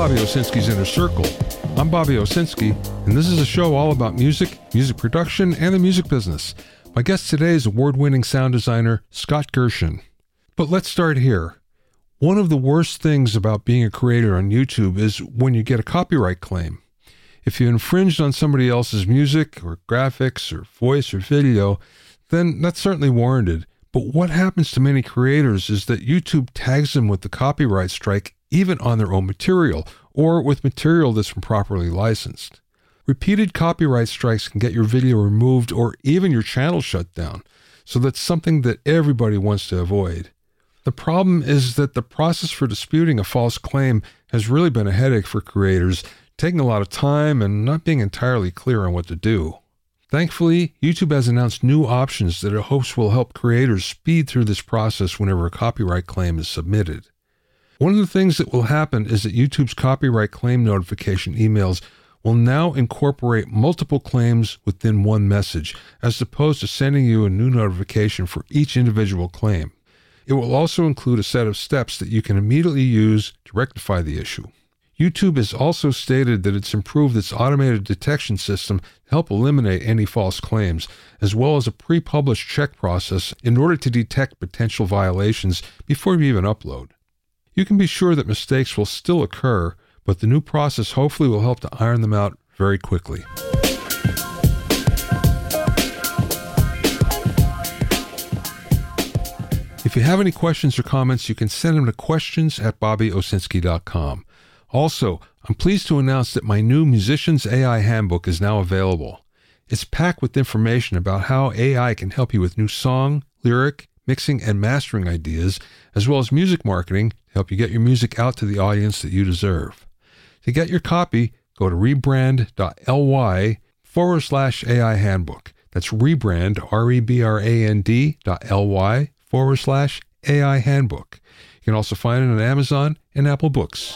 Bobby Owsinski's Inner Circle. I'm Bobby Owsinski, and this is a show all about music, music production, and the music business. My guest today is award-winning sound designer Scott Gershon. But let's start here. One of the worst things about being a creator on YouTube is when you get a copyright claim. If you infringed on somebody else's music or graphics or voice or video, then that's certainly warranted. But what happens to many creators is that YouTube tags them with the copyright strike even on their own material, or with material that's improperly licensed. Repeated copyright strikes can get your video removed or even your channel shut down, so that's something that everybody wants to avoid. The problem is that the process for disputing a false claim has really been a headache for creators, taking a lot of time and not being entirely clear on what to do. Thankfully, YouTube has announced new options that it hopes will help creators speed through this process whenever a copyright claim is submitted. One of the things that will happen is that YouTube's copyright claim notification emails will now incorporate multiple claims within one message, as opposed to sending you a new notification for each individual claim. It will also include a set of steps that you can immediately use to rectify the issue. YouTube has also stated that it's improved its automated detection system to help eliminate any false claims, as well as a pre-published check process in order to detect potential violations before you even upload. You can be sure that mistakes will still occur, but the new process hopefully will help to iron them out very quickly. If you have any questions or comments, you can send them to questions@bobbyowsinski.com. Also, I'm pleased to announce that my new Musician's AI Handbook is now available. It's packed with information about how AI can help you with new song, lyric, mixing, and mastering ideas, as well as music marketing to help you get your music out to the audience that you deserve. To get your copy, go to rebrand.ly/AI Handbook. That's rebrand, rebrand.ly/AI Handbook. You can also find it on Amazon and Apple Books.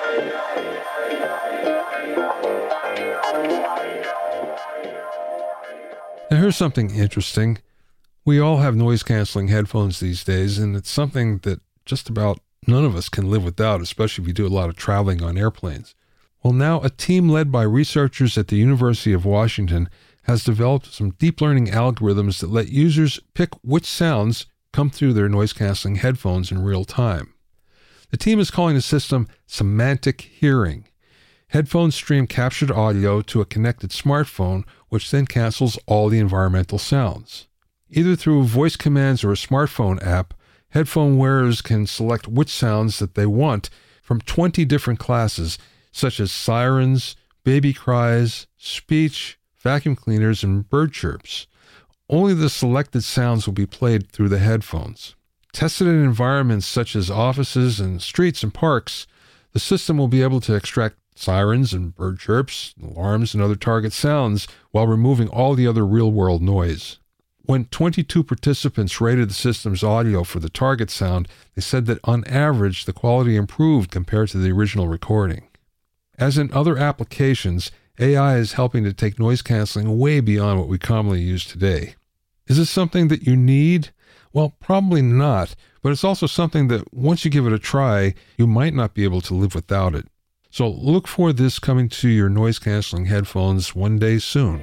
Now here's something interesting. We all have noise-canceling headphones these days, and it's something that just about none of us can live without, especially if you do a lot of traveling on airplanes. Well, now a team led by researchers at the University of Washington has developed some deep learning algorithms that let users pick which sounds come through their noise-canceling headphones in real time. The team is calling the system semantic hearing. Headphones stream captured audio to a connected smartphone, which then cancels all the environmental sounds. Either through voice commands or a smartphone app, headphone wearers can select which sounds that they want from 20 different classes, such as sirens, baby cries, speech, vacuum cleaners, and bird chirps. Only the selected sounds will be played through the headphones. Tested in environments such as offices and streets and parks, the system will be able to extract sirens and bird chirps, alarms, and other target sounds while removing all the other real-world noise. When 22 participants rated the system's audio for the target sound, they said that on average, the quality improved compared to the original recording. As in other applications, AI is helping to take noise canceling way beyond what we commonly use today. Is this something that you need? Well, probably not, but it's also something that once you give it a try, you might not be able to live without it. So look for this coming to your noise canceling headphones one day soon.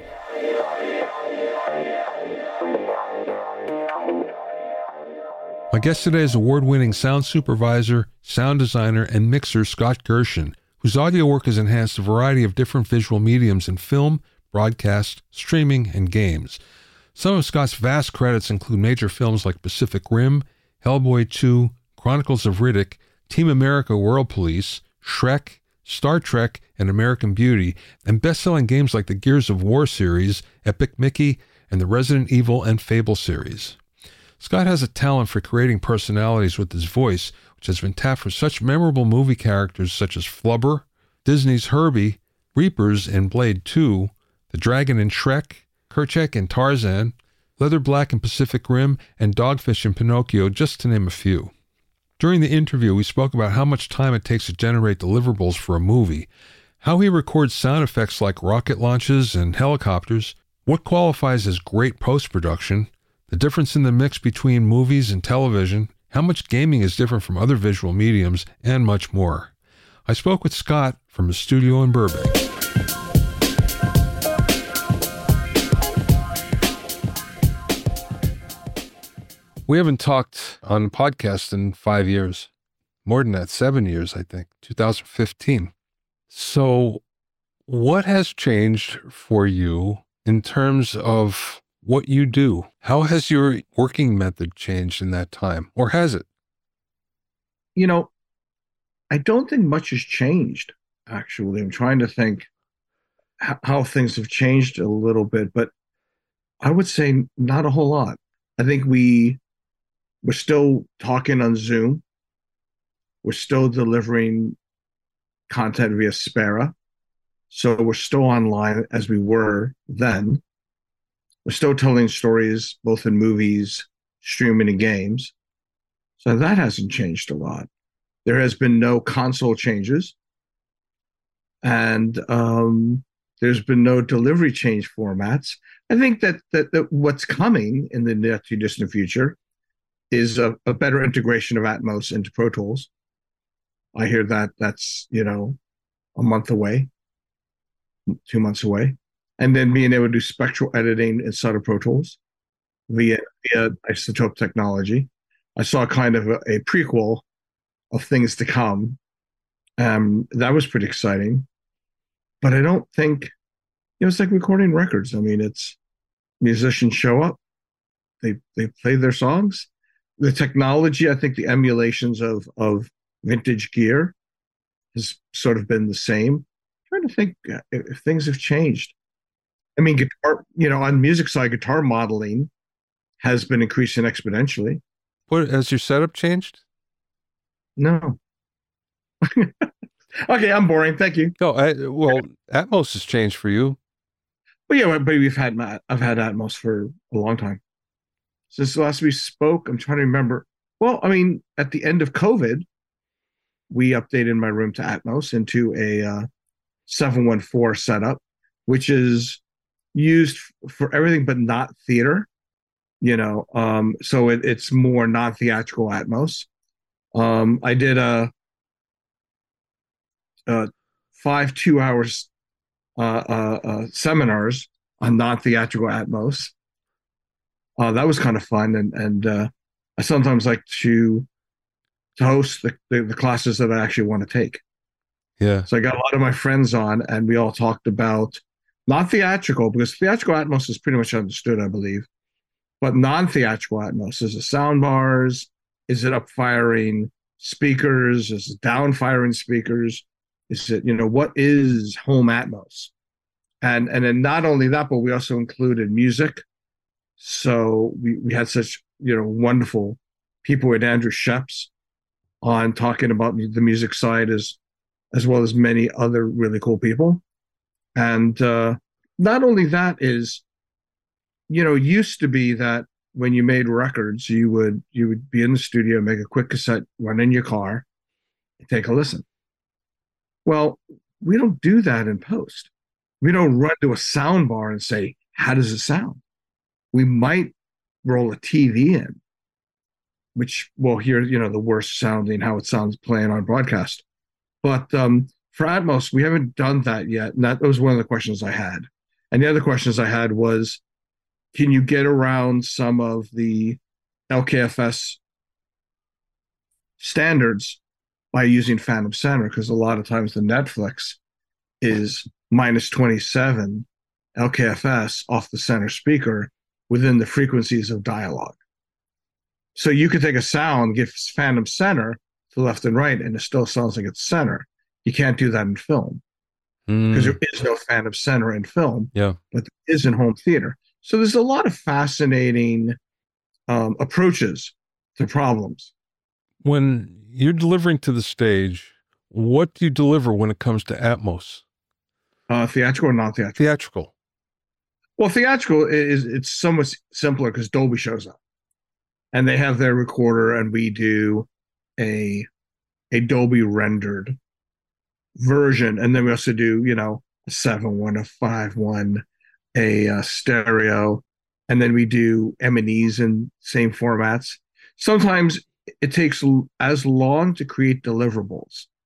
My guest today is award-winning sound supervisor, sound designer, and mixer Scott Gershon, whose audio work has enhanced a variety of different visual mediums in film, broadcast, streaming, and games. Some of Scott's vast credits include major films like Pacific Rim, Hellboy 2, Chronicles of Riddick, Team America World Police, Shrek, Star Trek, and American Beauty, and best-selling games like the Gears of War series, Epic Mickey, and the Resident Evil and Fable series. Scott has a talent for creating personalities with his voice, which has been tapped for such memorable movie characters such as Flubber, Disney's Herbie, Reapers in Blade 2, the Dragon in Shrek, Kerchak in Tarzan, Leather Black in Pacific Rim, and Dogfish in Pinocchio, just to name a few. During the interview, we spoke about how much time it takes to generate deliverables for a movie, how he records sound effects like rocket launches and helicopters, what qualifies as great post-production, the difference in the mix between movies and television, how much gaming is different from other visual mediums, and much more. I spoke with Scott from his studio in Burbank. We haven't talked on the podcast in 5 years. More than that, 7 years, I think, 2015. So what has changed for you in terms of what you do? How has your working method changed in that time, or has it? You know, I don't think much has changed, actually. I'm trying to think how things have changed a little bit, but I would say not a whole lot. I think we're still talking on Zoom. We're still delivering content via Spera. So we're still online as we were then. We're still telling stories both in movies, streaming, and games. So that hasn't changed a lot. There has been no console changes, and there's been no delivery change formats. I think that what's coming in the not too distant future is a better integration of Atmos into Pro Tools. I hear that that's a month away, 2 months away, and then being able to do spectral editing inside of Pro Tools via isotope technology. I saw kind of a prequel of things to come. That was pretty exciting, but I don't think it's like recording records. I mean, it's musicians show up, they play their songs. The technology, I think, the emulations of vintage gear has sort of been the same. I'm trying to think if things have changed. I mean, guitar, on music side, guitar modeling has been increasing exponentially. What has your setup changed? No. Okay, I'm boring. Thank you. No, well, Atmos has changed for you. But yeah, but I've had Atmos for a long time. Since the last we spoke, I'm trying to remember. Well, I mean, at the end of COVID, we updated my room to Atmos into a 714 setup, which is used for everything but not theater. So it's more non-theatrical Atmos. I did a 5 2 hours seminars on non-theatrical Atmos. That was kind of fun, and I sometimes like to host the classes that I actually want to take. Yeah. So I got a lot of my friends on, and we all talked about not theatrical, because theatrical Atmos is pretty much understood, I believe, but non-theatrical Atmos. Is it sound bars? Is it up firing speakers? Is it down firing speakers? Is it, what is home Atmos? And then not only that, but we also included music. So we had such, wonderful people with Andrew Sheps on talking about the music side as well as many other really cool people. And not only that is, used to be that when you made records, you would be in the studio, make a quick cassette, run in your car, and take a listen. Well, we don't do that in post. We don't run to a sound bar and say, how does it sound? We might roll a TV in, which will hear, the worst sounding, how it sounds playing on broadcast. But for Atmos, we haven't done that yet. And that was one of the questions I had. And the other questions I had was, can you get around some of the LKFS standards by using Phantom Center? Because a lot of times the Netflix is minus 27 LKFS off the center speaker within the frequencies of dialogue. So you could take a sound, give Phantom Center to left and right, and it still sounds like it's center. You can't do that in film because there is no Phantom Center in film, Yeah. but there is in home theater. So there's a lot of fascinating approaches to problems. When you're delivering to the stage, what do you deliver when it comes to Atmos? Theatrical or non-theatrical? Theatrical. Well, theatrical it's somewhat simpler because Dolby shows up, and they have their recorder, and we do a Dolby rendered version, and then we also do a 7.1, a 5.1, a stereo, and then we do M&Es in same formats. Sometimes it takes as long to create deliverables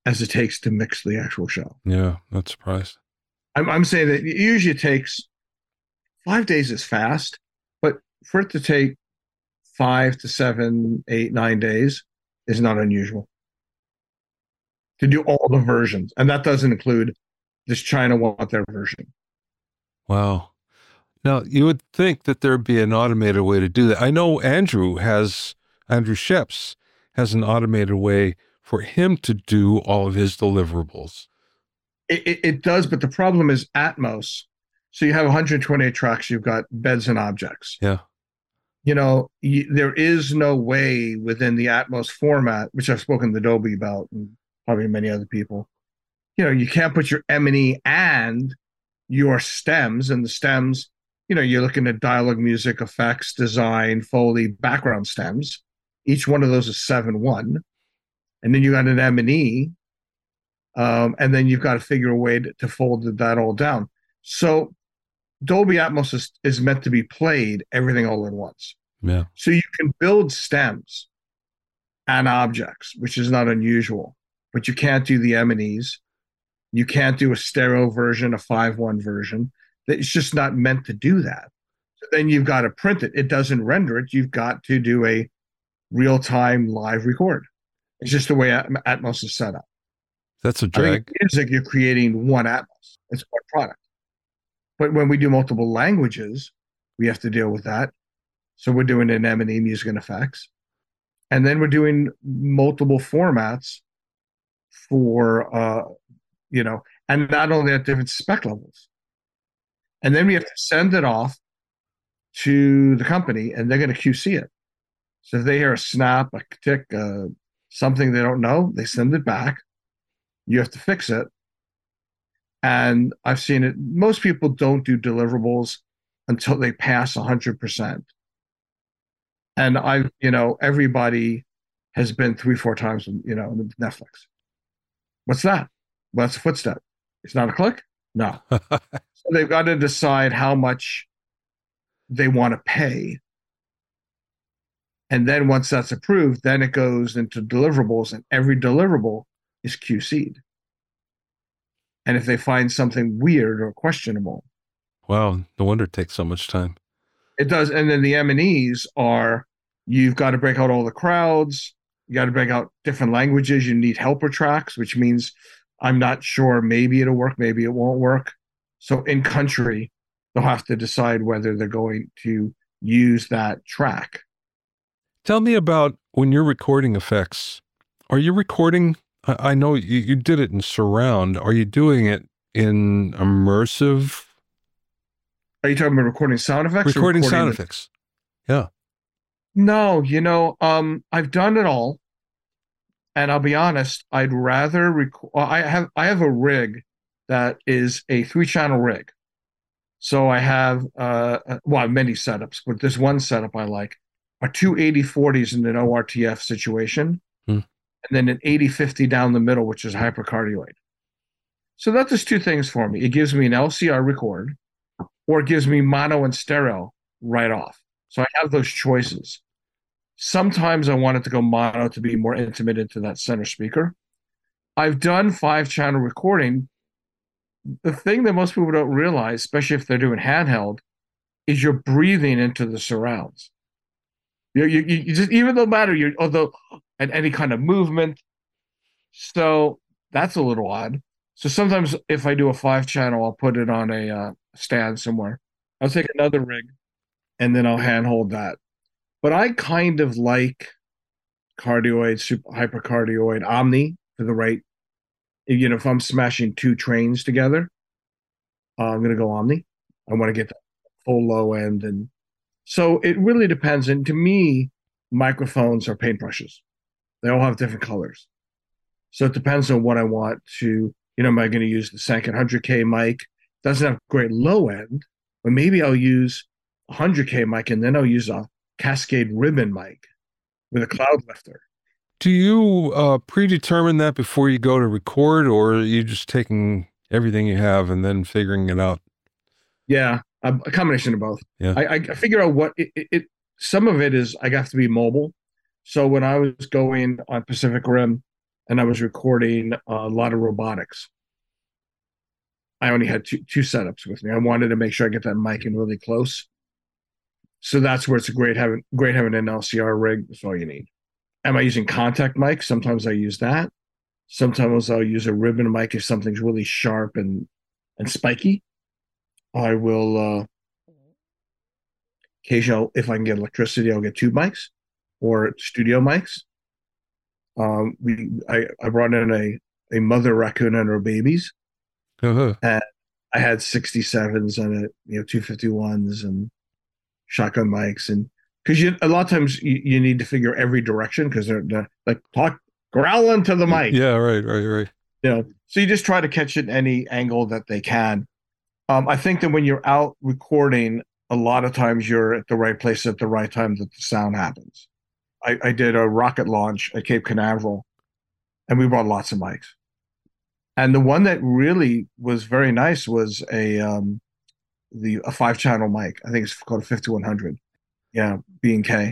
as it takes to mix the actual show. Yeah, not surprised. I'm saying that it usually takes 5 days is fast, but for it to take 5 to 7, 8, 9 days is not unusual to do all the versions. And that doesn't include this China want their version. Wow. Now, you would think that there'd be an automated way to do that. I know Andrew Sheps has an automated way for him to do all of his deliverables. It does, but the problem is Atmos. So you have 128 tracks, you've got beds and objects. Yeah. There is no way within the Atmos format, which I've spoken to Adobe about, and probably many other people. You can't put your M&E and your stems, and the stems, you're looking at dialogue, music, effects, design, Foley, background stems. Each one of those is 7/1. And then you got an M&E, and then you've got to figure a way to fold that all down. So Dolby Atmos is meant to be played everything all at once. Yeah. So you can build stems and objects, which is not unusual, but you can't do the M&Es. You can't do a stereo version, a 5/1 version. It's just not meant to do that. So then you've got to print it. It doesn't render it. You've got to do a real-time live record. It's just the way Atmos is set up. That's a drag. I think music, you're creating one Atmos. It's one product. But when we do multiple languages, we have to deal with that. So we're doing an M&E, music and effects. And then we're doing multiple formats for, and not only at different spec levels. And then we have to send it off to the company, and they're going to QC it. So if they hear a snap, a tick, something they don't know, they send it back. You have to fix it. And I've seen it. Most people don't do deliverables until they pass 100%. And everybody has been 3-4 times, Netflix. What's that? Well, that's a footstep. It's not a click? No. So they've got to decide how much they want to pay. And then once that's approved, then it goes into deliverables, and every deliverable is QC'd. And if they find something weird or questionable. Wow, no wonder it takes so much time. It does. And then the M&Es are, you've got to break out all the crowds. You got to break out different languages. You need helper tracks, which means I'm not sure. Maybe it'll work. Maybe it won't work. So in country, they'll have to decide whether they're going to use that track. Tell me about when you're recording effects. Are you recording? I know you did it in surround. Are you doing it in immersive? Are you talking about recording sound effects? Recording sound effects. Yeah. No, I've done it all. And I'll be honest, I'd rather record. I have a rig that is a 3-channel rig. So I have many setups, but there's one setup I like. Are two 80/40s in an ORTF situation, and then an 80/50 down the middle, which is hypercardioid. So that does two things for me. It gives me an LCR record, or it gives me mono and stereo right off. So I have those choices. Sometimes I want it to go mono to be more intimate into that center speaker. I've done 5-channel recording. The thing that most people don't realize, especially if they're doing handheld, is you're breathing into the surrounds. You just, even no matter and any kind of movement. So that's a little odd. So sometimes if I do a 5-channel, I'll put it on a stand somewhere. I'll take another rig and then I'll handhold that. But I kind of like cardioid, hypercardioid, omni for the right. If I'm smashing 2 trains together, I'm going to go omni. I want to get the full low end. And so it really depends. And to me, microphones are paintbrushes. They all have different colors. So it depends on what I want to, am I going to use the Sanken 100K mic? Doesn't have great low end, but maybe I'll use a 100K mic and then I'll use a Cascade ribbon mic with a cloud lifter. Do you predetermine that before you go to record, or are you just taking everything you have and then figuring it out? Yeah, a combination of both. Yeah. I figure out what some of it is I have to be mobile. So when I was going on Pacific Rim, and I was recording a lot of robotics. I only had two setups with me. I wanted to make sure I get that mic in really close. So that's where it's great having an LCR rig. That's all you need. Am I using contact mic? Sometimes I use that. Sometimes I'll use a ribbon mic if something's really sharp and spiky. I will occasionally, if I can get electricity, I'll get tube mics or studio mics. I brought in a mother raccoon and her babies, Uh-huh. and I had 67s and 251s and shotgun mics, and because a lot of times you need to figure every direction because they're like talk growling to the mic, Yeah, right. So you just try to catch it any angle that they can. I think that when you're out recording, a lot of times you're at the right place at the right time that the sound happens. I did a rocket launch at Cape Canaveral, and we brought lots of mics. And the one that really was very nice was a 5 channel mic. I think it's called a 5100. Yeah, B&K,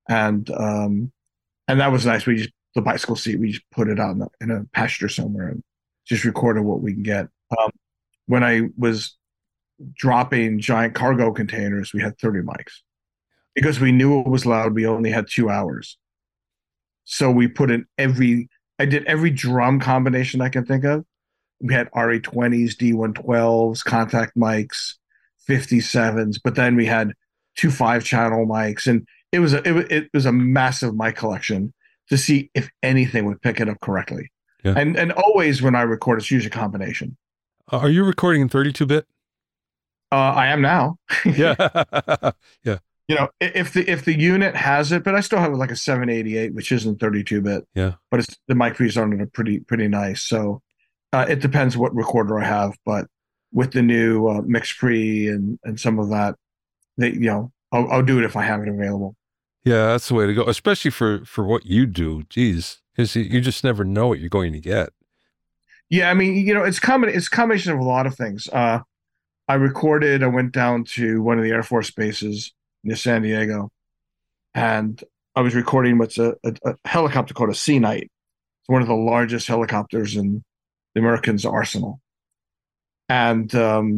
and that was nice. We just the bicycle seat. We just put it out in a pasture somewhere and just recorded what we can get. When I was dropping giant cargo containers, we had 30 mics because we knew it was loud. We only had 2 hours, so we put in every. I did every drum combination I can think of. We had RE20s, D112s, contact mics, 57s, but then we had 2 5 channel mics, and it was a massive mic collection to see if anything would pick it up correctly. Yeah. And always when I record, it's usually a combination. Are you recording in 32-bit? I am now. Yeah. Yeah. If the unit has it, but I still have like a 788, which isn't 32-bit. Yeah. But the mic pre's on it are pretty nice. So it depends what recorder I have, but with the new mix pre and some of that, I'll do it if I have it available. Yeah, that's the way to go, especially for what you do. Geez, because you just never know what you're going to get. Yeah, I mean, it's a combination of a lot of things. I went down to one of the Air Force bases near San Diego, and I was recording what's a helicopter called a Sea Knight. It's one of the largest helicopters in the Americans' arsenal. And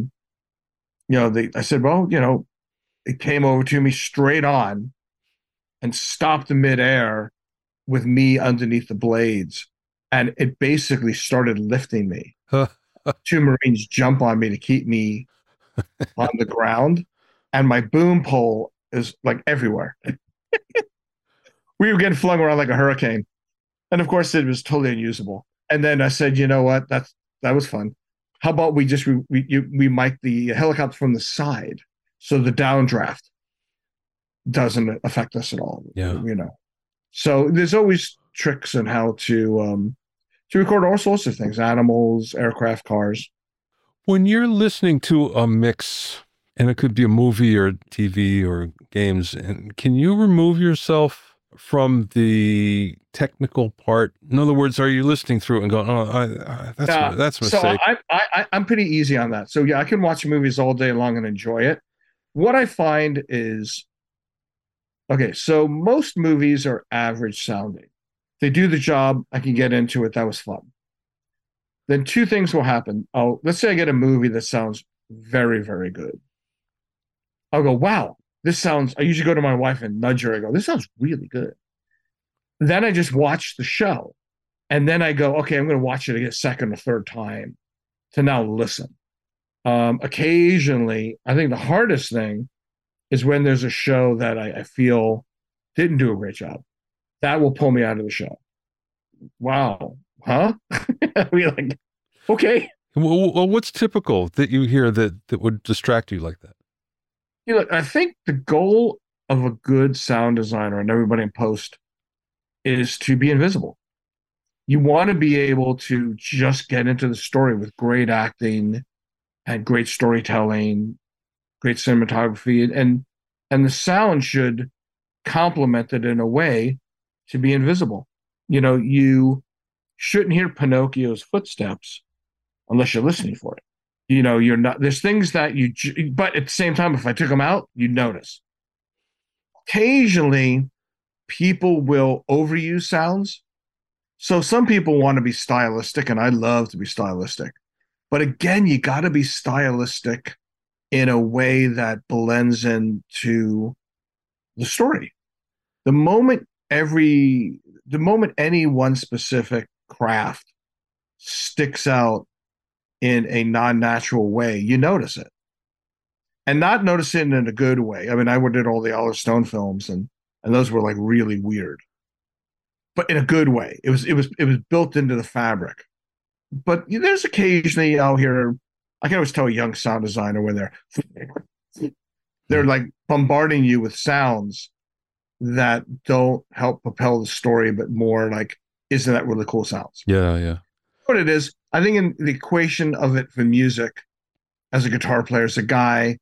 I said, well, it came over to me straight on and stopped in midair with me underneath the blades, and it basically started lifting me. Two Marines jump on me to keep me on the ground, and my boom pole is like everywhere. We were getting flung around like a hurricane, and of course it was totally unusable. And then I said, you know what, that was fun. How about we just we mic the helicopter from the side so the downdraft doesn't affect us at all. Yeah. So there's always tricks on how to record all sorts of things: animals, aircraft, cars. When you're listening to a mix, and it could be a movie or TV or games, and can you remove yourself from the technical part? In other words, are you listening through it and going, "Oh, that's a mistake"? So I'm pretty easy on that. So yeah, I can watch movies all day long and enjoy it. What I find is, okay, so most movies are average sounding. They do the job. I can get into it. That was fun. Then two things will happen. Let's say I get a movie that sounds very, very good. I'll go, wow, I usually go to my wife and nudge her. I go, this sounds really good. Then I just watch the show. And then I go, okay, I'm going to watch it a second or third time to now listen. Occasionally, I think the hardest thing is when there's a show that I feel didn't do a great job. That will pull me out of the show. Wow. Huh? I mean, like, okay. Well, what's typical that you hear that would distract you like that? I think the goal of a good sound designer and everybody in post is to be invisible. You want to be able to just get into the story with great acting and great storytelling, great cinematography, and the sound should complement it in a way to be invisible. You shouldn't hear Pinocchio's footsteps unless you're listening for it. You're not, there's things that but at the same time, if I took them out, you'd notice. Occasionally, people will overuse sounds. So some people want to be stylistic, and I love to be stylistic. But again, you got to be stylistic in a way that blends into the story. The moment the moment any one specific craft sticks out in a non-natural way, you notice it. And not notice it in a good way. I mean, I did all the Oliver Stone films, and those were like really weird, but in a good way. It was built into the fabric. But there's occasionally out here, I can always tell a young sound designer when they're like bombarding you with sounds that don't help propel the story, but more like, isn't that really cool sounds? Yeah, yeah. What it is, I think in the equation of it for music, as a guitar player, it's a guy,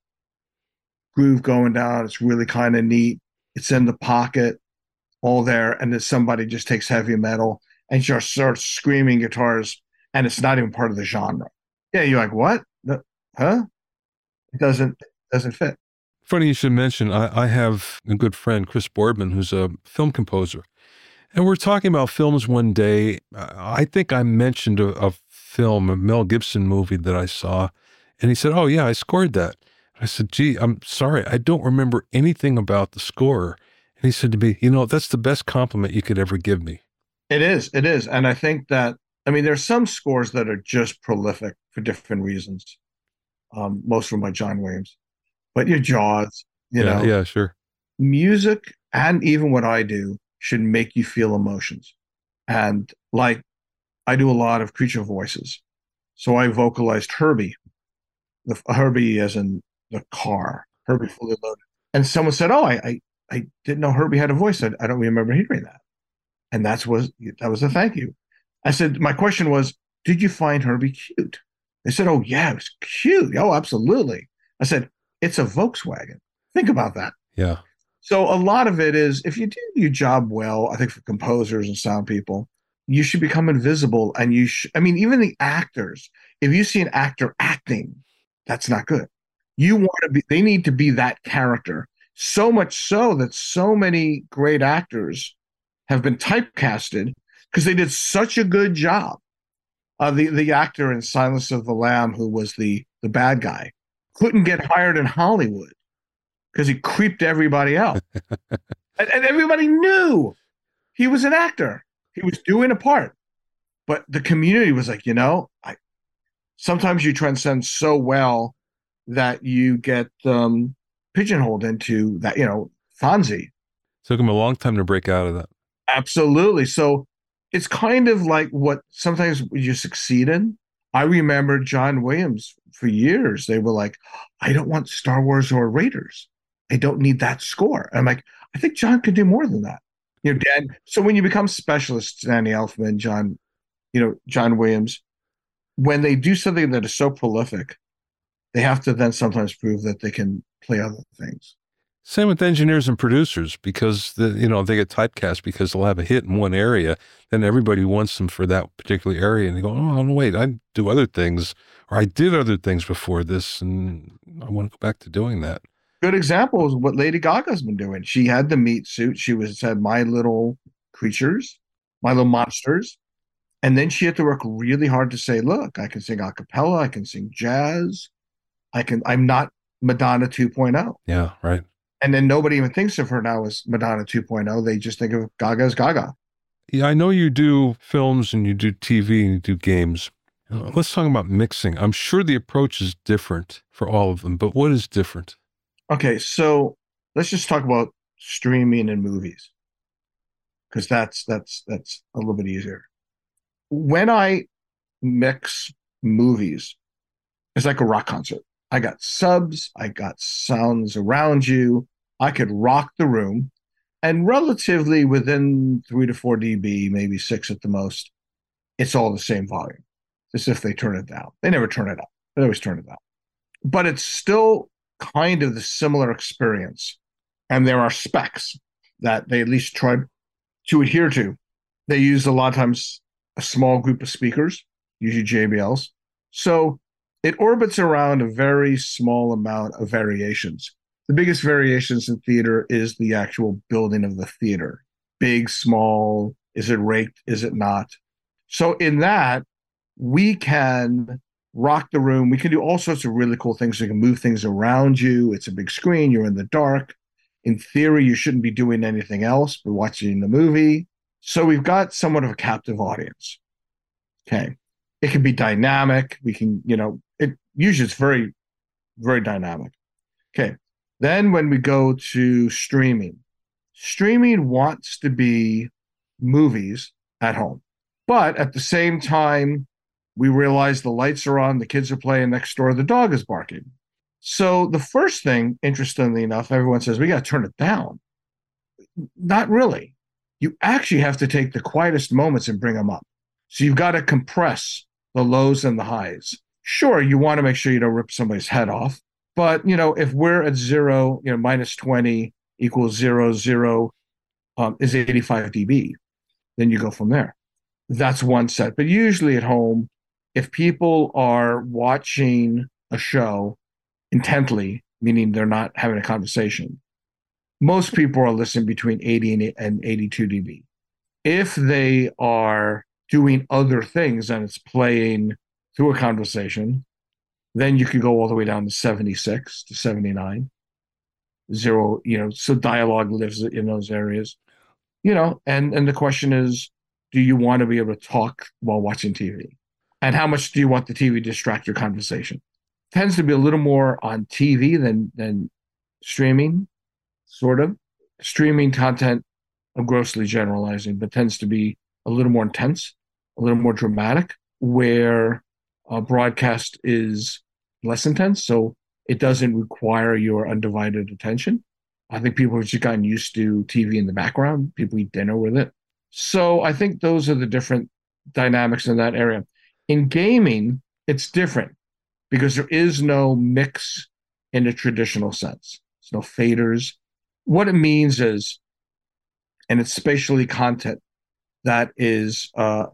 groove going down, it's really kind of neat. It's in the pocket, all there, and then somebody just takes heavy metal and just starts screaming guitars, and it's not even part of the genre. Yeah, you're like, what? Huh? It doesn't fit. Funny you should mention, I have a good friend, Chris Boardman, who's a film composer. And we're talking about films one day. I think I mentioned a film, a Mel Gibson movie that I saw. And he said, oh, yeah, I scored that. I said, gee, I'm sorry. I don't remember anything about the score. And he said to me, that's the best compliment you could ever give me. It is. It is. And I think that, I mean, there's some scores that are just prolific for different reasons. Most of them by John Williams. But your Jaws, Yeah, sure. music, and even what I do should make you feel emotions. And like, I do a lot of creature voices. So I vocalized Herbie, the Herbie as in the car, Herbie Fully Loaded. And someone said, oh, I didn't know Herbie had a voice. I don't remember hearing that. And that was a thank you. I said, my question was, did you find Herbie cute? They said, oh, yeah, it was cute. Oh, absolutely. I said, it's a Volkswagen. Think about that. Yeah. So a lot of it is, if you do your job well, I think for composers and sound people, you should become invisible. And I mean, even the actors, if you see an actor acting, that's not good. You want to be, they need to be that character. So much so that so many great actors have been typecasted because they did such a good job. The actor in Silence of the Lamb, who was the bad guy, couldn't get hired in Hollywood because he creeped everybody out. And everybody knew he was an actor. He was doing a part. But the community was like, sometimes you transcend so well that you get pigeonholed into that, Fonzie. Took him a long time to break out of that. Absolutely. So it's kind of like what sometimes you succeed in. I remember John Williams for years. They were like, I don't want Star Wars or Raiders. I don't need that score. I'm like, I think John could do more than that. Dan. So when you become specialists, Danny Elfman, John Williams, when they do something that is so prolific, they have to then sometimes prove that they can play other things. Same with engineers and producers, because they get typecast because they'll have a hit in one area, then everybody wants them for that particular area, and they go, oh, no, wait, I do other things, or I did other things before this, and I want to go back to doing that. Good example is what Lady Gaga's been doing. She had the meat suit. She had My Little Creatures, My Little Monsters, and then she had to work really hard to say, look, I can sing a cappella, I can sing jazz, I'm not Madonna 2.0. Yeah, right. And then nobody even thinks of her now as Madonna 2.0. They just think of Gaga as Gaga. Yeah, I know you do films and you do TV and you do games. Let's talk about mixing. I'm sure the approach is different for all of them, but what is different? Okay, so let's just talk about streaming and movies, because that's a little bit easier. When I mix movies, it's like a rock concert. I got subs, I got sounds around you. I could rock the room, and relatively within 3 to 4 dB, maybe 6 at the most, it's all the same volume. As if they turn it down. They never turn it up. They always turn it down. But it's still kind of the similar experience. And there are specs that they at least try to adhere to. They use a lot of times a small group of speakers, usually JBLs. So it orbits around a very small amount of variations. The biggest variations in theater is the actual building of the theater. Big, small, Is it raked? Is it not? So in that, we can rock the room. We can do all sorts of really cool things. We can move things around you. It's a big screen. You're in the dark. In theory, you shouldn't be doing anything else but watching the movie. So we've got somewhat of a captive audience. Okay. It can be dynamic. We can, it usually it's very, very dynamic. Okay. Then when we go to streaming, streaming wants to be movies at home. But at the same time, we realize the lights are on, the kids are playing next door, the dog is barking. So the first thing, interestingly enough, everyone says, we got to turn it down. Not really. You actually have to take the quietest moments and bring them up. So you've got to compress the lows and the highs. Sure, you want to make sure you don't rip somebody's head off. But, if we're at zero, minus 20 equals 0, is 85 dB, then you go from there. That's one set. But usually at home, if people are watching a show intently, meaning they're not having a conversation, most people are listening between 80 and 82 dB. If they are doing other things and it's playing through a conversation, then you could go all the way down to 76 to 79. Zero, so dialogue lives in those areas. And the question is, do you want to be able to talk while watching TV? And how much do you want the TV to distract your conversation? Tends to be a little more on TV than streaming, sort of. Streaming content, I'm grossly generalizing, but tends to be a little more intense, a little more dramatic, where broadcast is less intense. So it doesn't require your undivided attention. I think people have just gotten used to TV in the background. People eat dinner with it. So I think those are the different dynamics in that area. In gaming, it's different because there is no mix in a traditional sense. There's no faders. What it means is, and it's spatially content that is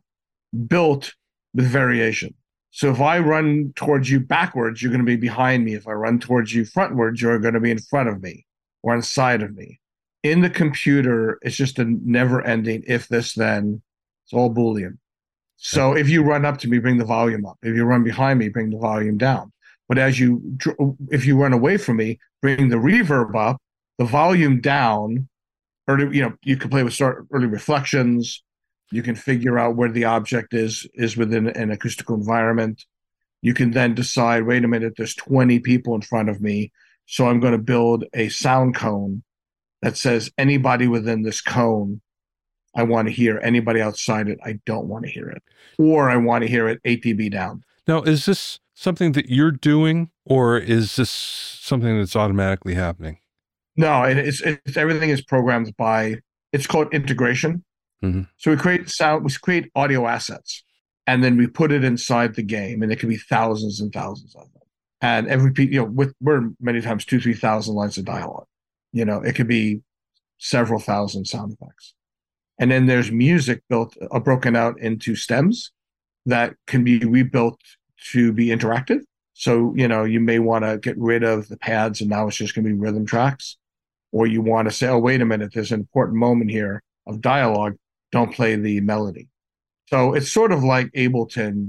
built with variation. So if I run towards you backwards, you're going to be behind me. If I run towards you frontwards, you're going to be in front of me or on the side of me. In the computer, it's just a never-ending if this then. It's all Boolean. So if you run up to me, bring the volume up. If you run behind me, bring the volume down. But if you run away from me, bring the reverb up, the volume down. Or you can play with early reflections. You can figure out where the object is within an acoustical environment. You can then decide, wait a minute, there's 20 people in front of me, so I'm going to build a sound cone that says anybody within this cone I want to hear. Anybody outside it, I don't want to hear it. Or I want to hear it 8 dB down. Now, is this something that you're doing, or is this something that's automatically happening? No, it's everything is programmed by, it's called integration. Mm-hmm. So we create audio assets, and then we put it inside the game, and it can be thousands and thousands of them. And we're many times 2,000-3,000 lines of dialogue. It could be several thousand sound effects. And then there's music broken out into stems that can be rebuilt to be interactive. So, you may want to get rid of the pads and now it's just going to be rhythm tracks. Or you want to say, oh, wait a minute, there's an important moment here of dialogue. Don't play the melody. So it's sort of like Ableton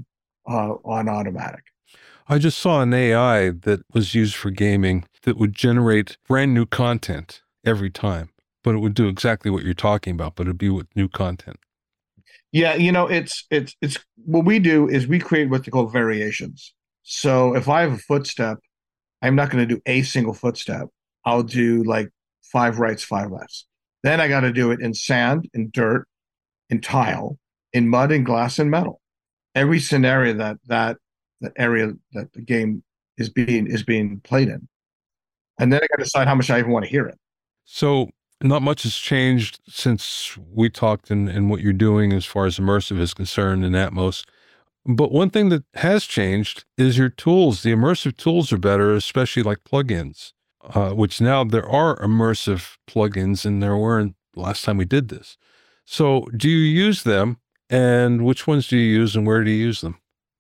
on automatic. I just saw an AI that was used for gaming that would generate brand new content every time, but it would do exactly what you're talking about, but it'd be with new content. Yeah, it's what we do is we create what they call variations. So if I have a footstep, I'm not going to do a single footstep. I'll do like 5 rights, 5 lefts. Then I got to do it in sand, in dirt, in tile, in mud, and glass, and metal. Every scenario that area that the game is being played in. And then I got to decide how much I even want to hear it. So not much has changed since we talked and what you're doing as far as immersive is concerned in Atmos. But one thing that has changed is your tools. The immersive tools are better, especially like plugins, which now there are immersive plugins and there weren't last time we did this. So do you use them, and which ones do you use and where do you use them?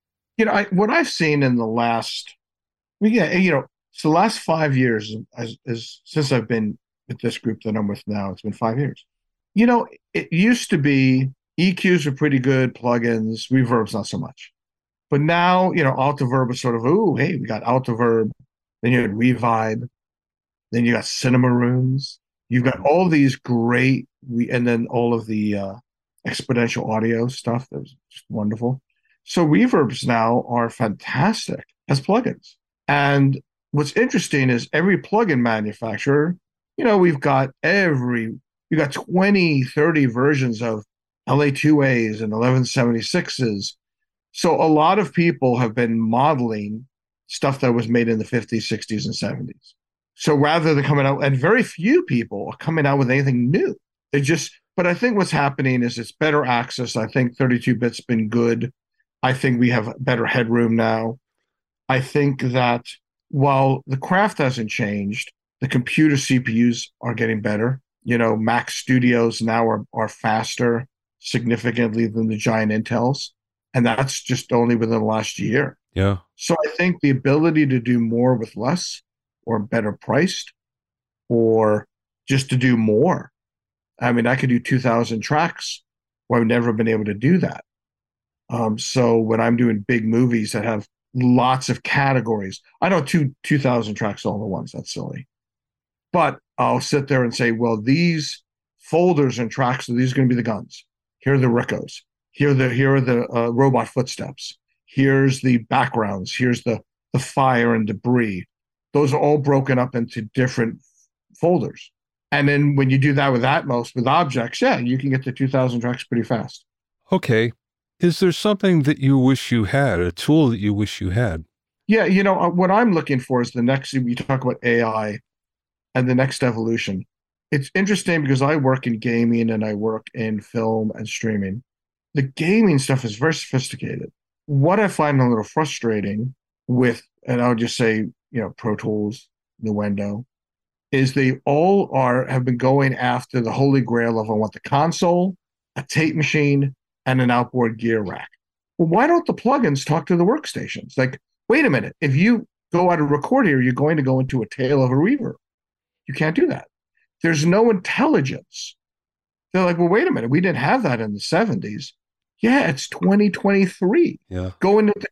What I've seen in the last, so the last 5 years is since I've been with this group that I'm with now, it's been 5 years. It used to be EQs are pretty good, plugins, reverbs not so much. But now, Altiverb is sort of, ooh, hey, we got Altiverb. Then you had Revibe. Then you got Cinema Rooms. You've got all these great, and then all of the exponential audio stuff that was just wonderful. So reverbs now are fantastic as plugins. And what's interesting is every plugin manufacturer, you got 20, 30 versions of LA2As and 1176s. So a lot of people have been modeling stuff that was made in the 50s, 60s, and 70s. So rather than coming out, and very few people are coming out with anything new. But I think what's happening is it's better access. I think 32-bit's been good. I think we have better headroom now. I think that while the craft hasn't changed, the computer CPUs are getting better. Mac Studios now are faster significantly than the giant Intels. And that's just only within the last year. Yeah. So I think the ability to do more with less or better priced or just to do more. I mean, I could do 2,000 tracks where I've never been able to do that. So when I'm doing big movies that have lots of categories, I don't do 2,000 tracks all at once. That's silly. But I'll sit there and say, well, these folders and tracks, these are going to be the guns. Here are the Riccos. Here are the robot footsteps. Here's the backgrounds. Here's the fire and debris. Those are all broken up into different folders. And then when you do that with Atmos, with objects, yeah, you can get to 2,000 tracks pretty fast. Okay. Is there something that you wish you had, a tool that you wish you had? Yeah, what I'm looking for is the next, you talk about AI and the next evolution. It's interesting because I work in gaming and I work in film and streaming. The gaming stuff is very sophisticated. What I find a little frustrating with, and I'll just say, Pro Tools, Nuendo, is they all have been going after the holy grail of I want the console, a tape machine, and an outboard gear rack. Well, why don't the plugins talk to the workstations? Like, wait a minute, if you go out and record here, you're going to go into a tail of a reverb. You can't do that. There's no intelligence. They're like, well, wait a minute, we didn't have that in the 70s. Yeah, it's 2023. Yeah. Going into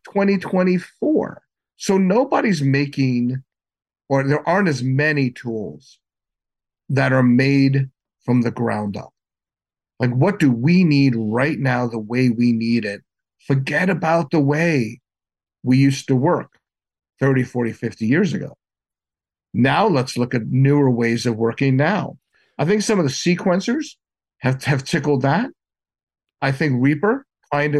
2024. So nobody's making, or there aren't as many tools that are made from the ground up. Like, what do we need right now the way we need it? Forget about the way we used to work 30, 40, 50 years ago. Now let's look at newer ways of working now. I think some of the sequencers have tickled that. I think Reaper kind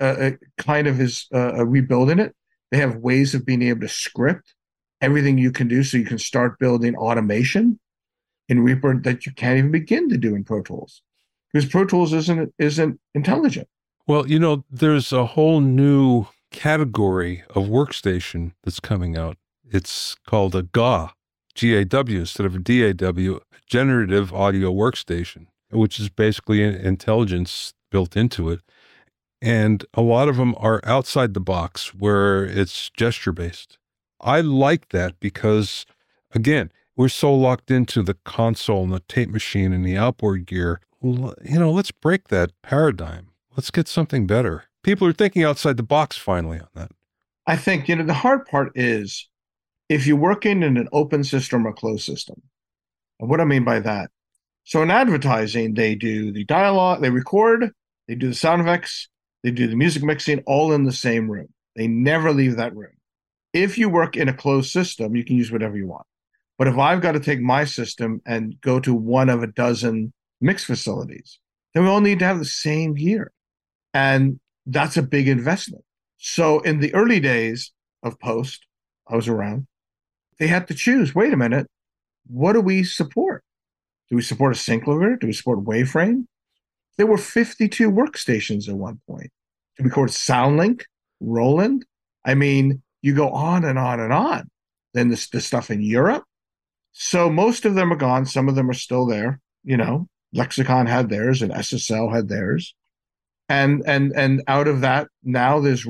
of is rebuilding it. They have ways of being able to script everything you can do, so you can start building automation in Reaper that you can't even begin to do in Pro Tools, because Pro Tools isn't intelligent. Well, there's a whole new category of workstation that's coming out. It's called a GAW, G-A-W instead of a D-A-W, generative audio workstation, which is basically an intelligence built into it. And a lot of them are outside the box where it's gesture-based. I like that because, again, we're so locked into the console and the tape machine and the outboard gear. Let's break that paradigm. Let's get something better. People are thinking outside the box finally on that. I think, the hard part is if you're working in an open system or closed system. And what I mean by that, so in advertising, they do the dialogue, they record, they do the sound effects, they do the music mixing all in the same room. They never leave that room. If you work in a closed system, you can use whatever you want. But if I've got to take my system and go to one of a dozen mix facilities, then we all need to have the same gear. And that's a big investment. So in the early days of Post, I was around, they had to choose, wait a minute, what do we support? Do we support a Synclavier? Do we support Waveframe? There were 52 workstations at one point. Do we support SoundLink, Roland? I mean, you go on and on and on. Then the stuff in Europe. So most of them are gone. Some of them are still there. Lexicon had theirs and SSL had theirs. And out of that, now there's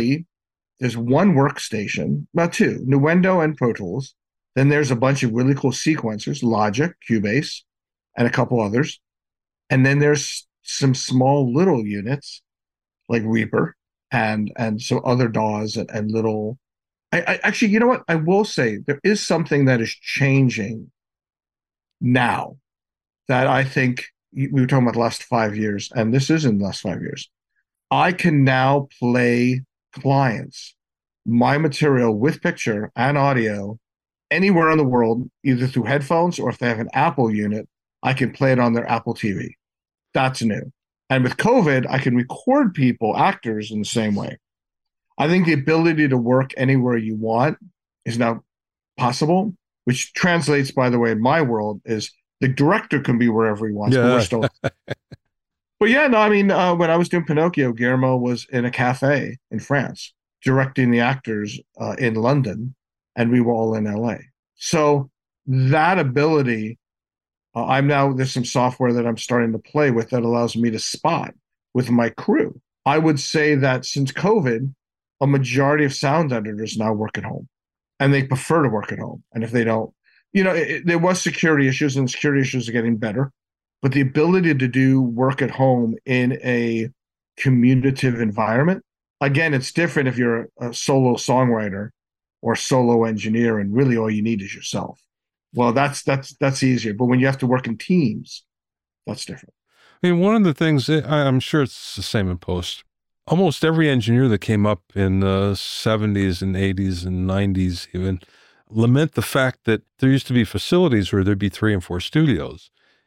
one workstation, well, two, Nuendo and Pro Tools. Then there's a bunch of really cool sequencers, Logic, Cubase, and a couple others. And then there's some small little units like Reaper and some other DAWs and little. I actually, you know what? I will say there is something that is changing now that I think we were talking about the last 5 years, and this is in the last 5 years. I can now play clients my material with picture and audio anywhere in the world, either through headphones or if they have an Apple unit, I can play it on their Apple TV. That's new. And with COVID, I can record people, actors, in the same way. I think the ability to work anywhere you want is now possible, which translates, by the way, in my world, is the director can be wherever he wants, but we're Yeah. still. But yeah, no, I mean, when I was doing Pinocchio, Guillermo was in a cafe in France directing the actors in London, and we were all in LA. So that ability, I'm now, there's some software that I'm starting to play with that allows me to spot with my crew. I would say that since COVID, a majority of sound editors now work at home and they prefer to work at home. And if they don't, there was security issues and security issues are getting better, but the ability to do work at home in a communicative environment, again, it's different if you're a solo songwriter or solo engineer and really all you need is yourself. Well, that's easier. But when you have to work in teams, that's different. I mean, one of the things, I'm sure it's the same in post. Almost every engineer that came up in the 70s and 80s and 90s even lament the fact that there used to be facilities where there'd be 3 and 4 studios.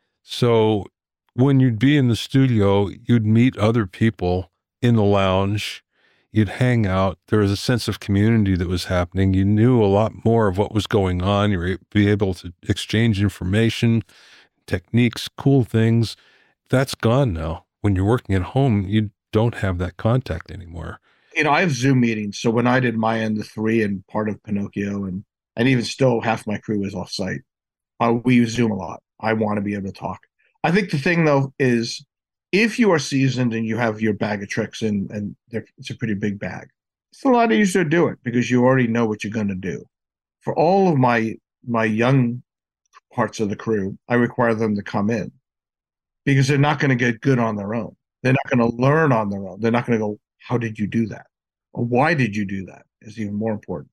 So when you'd be in the studio, you'd meet other people in the lounge, you'd hang out. There was a sense of community that was happening. You knew a lot more of what was going on. You were be able to exchange information, techniques, cool things. That's gone now. When you're working at home, you don't have that contact anymore. I have Zoom meetings. So when I did my end of 3 and part of Pinocchio, and even still half my crew is off site, we use Zoom a lot. I want to be able to talk. I think the thing though is if you are seasoned and you have your bag of tricks and it's a pretty big bag, it's a lot easier to do it because you already know what you're going to do. For all of my young parts of the crew, I require them to come in because they're not going to get good on their own. They're not going to learn on their own. They're not going to go, how did you do that? Or why did you do that? Is even more important.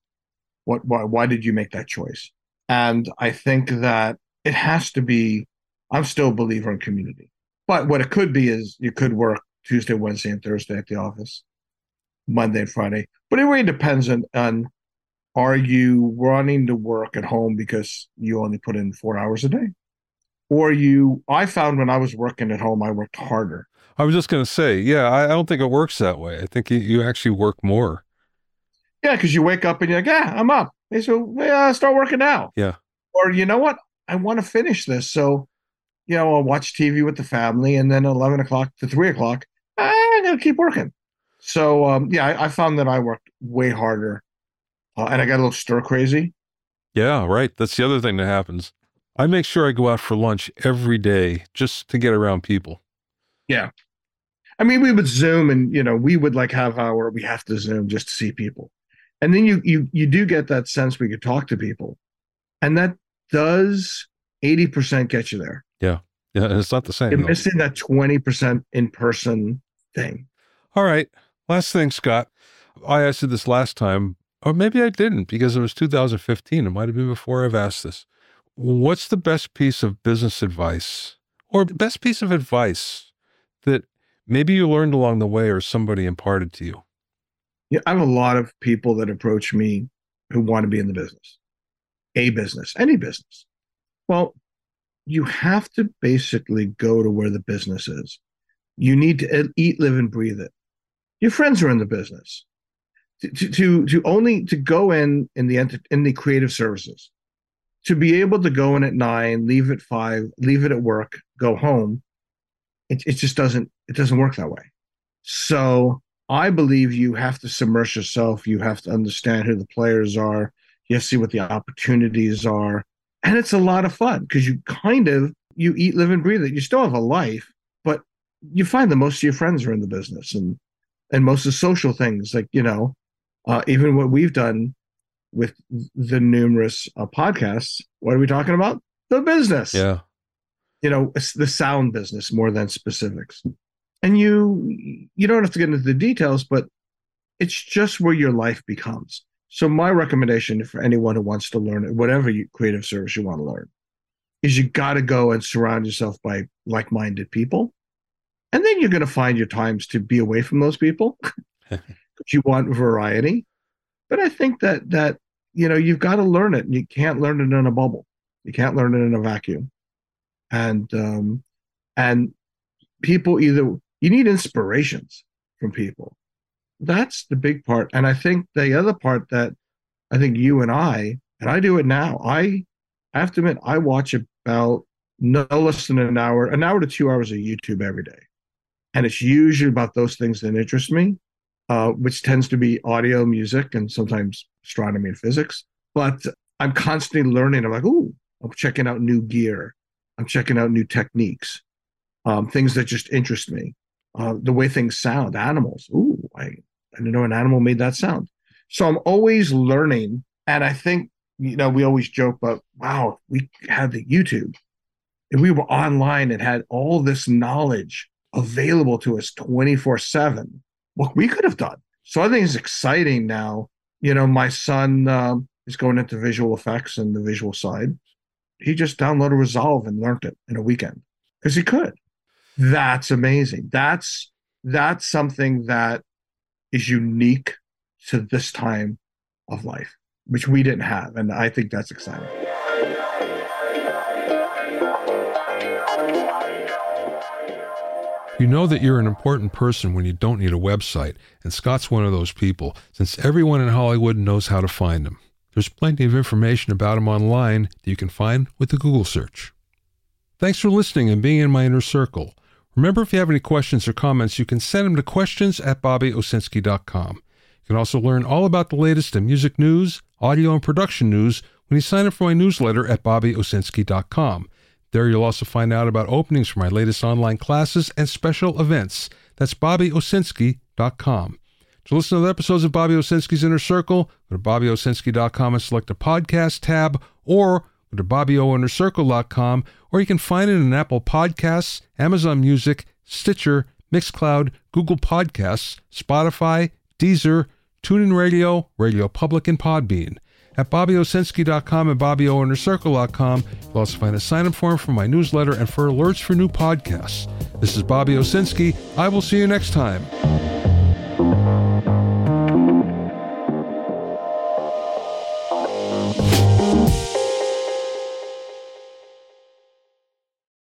Why did you make that choice? And I think that it has to be, I'm still a believer in community. But what it could be is you could work Tuesday, Wednesday, and Thursday at the office, Monday and Friday. But it really depends on are you wanting to work at home because you only put in 4 hours a day? Or I found when I was working at home, I worked harder. I was just going to say, yeah, I don't think it works that way. I think you actually work more. Yeah, because you wake up and you're like, yeah, I'm up. They say, well, start working now. Yeah. Or you know what? I want to finish this. So, I'll watch TV with the family and then 11 o'clock to 3 o'clock, I'm going to keep working. So, yeah, I found that I worked way harder and I got a little stir crazy. Yeah, right. That's the other thing that happens. I make sure I go out for lunch every day just to get around people. Yeah. I mean, we would Zoom and, we would we have to Zoom just to see people. And then you do get that sense we could talk to people. And that does 80% get you there. Yeah. Yeah. It's not the same. You're though. missing that 20% in-person thing. All right. Last thing, Scott. I asked you this last time, or maybe I didn't because it was 2015. It might have been before I've asked this. What's the best piece of business advice or best piece of advice that maybe you learned along the way or somebody imparted to you? Yeah, I have a lot of people that approach me who want to be in the business, any business. Well, you have to basically go to where the business is. You need to eat, live, and breathe it. Your friends are in the business. To go in the creative services, to be able to go in at 9, leave at 5, leave it at work, go home. It just doesn't work that way. So I believe you have to submerge yourself. You have to understand who the players are. You have to see what the opportunities are. And it's a lot of fun because you eat, live, and breathe it. You still have a life, but you find that most of your friends are in the business and most of the social things, like, even what we've done with the numerous podcasts. What are we talking about? The business. Yeah. it's the sound business more than specifics. And you don't have to get into the details, but it's just where your life becomes. So my recommendation for anyone who wants to learn it, whatever creative service you want to learn, is you got to go and surround yourself by like-minded people. And then you're going to find your times to be away from those people because you want variety. But I think that you've got to learn it, and you can't learn it in a bubble. You can't learn it in a vacuum. And people you need inspirations from people. That's the big part. And I think the other part that I think you and I do it now, I have to admit, I watch about no less than an hour to 2 hours of YouTube every day. And it's usually about those things that interest me, which tends to be audio, music, and sometimes astronomy and physics. But I'm constantly learning. I'm like, ooh, I'm checking out new gear. I'm checking out new techniques, things that just interest me. The way things sound, animals. Ooh, I didn't know an animal made that sound. So I'm always learning. And I think, we always joke about, wow, we had the YouTube and we were online and had all this knowledge available to us 24/7. What we could have done. So I think it's exciting now. My son is going into visual effects and the visual side. He just downloaded Resolve and learned it in a weekend because he could. That's amazing. That's something that is unique to this time of life, which we didn't have. And I think that's exciting. You know that you're an important person when you don't need a website, and Scott's one of those people, since everyone in Hollywood knows how to find him. There's plenty of information about him online that you can find with the Google search. Thanks for listening and being in my inner circle. Remember, if you have any questions or comments, you can send them to questions@BobbyOwsinski.com. You can also learn all about the latest in music news, audio, and production news when you sign up for my newsletter at BobbyOwsinski.com. There you'll also find out about openings for my latest online classes and special events. That's BobbyOwsinski.com. To listen to the episodes of Bobby Owsinski's Inner Circle, go to BobbyOwsinski.com and select the podcast tab, or go to BobbyOinnerCircle.com, or you can find it in Apple Podcasts, Amazon Music, Stitcher, Mixcloud, Google Podcasts, Spotify, Deezer, TuneIn Radio, Radio Public, and Podbean. At BobbyOwsinski.com and BobbyOinnerCircle.com, you'll also find a sign-up form for my newsletter and for alerts for new podcasts. This is Bobby Owsinski. I will see you next time.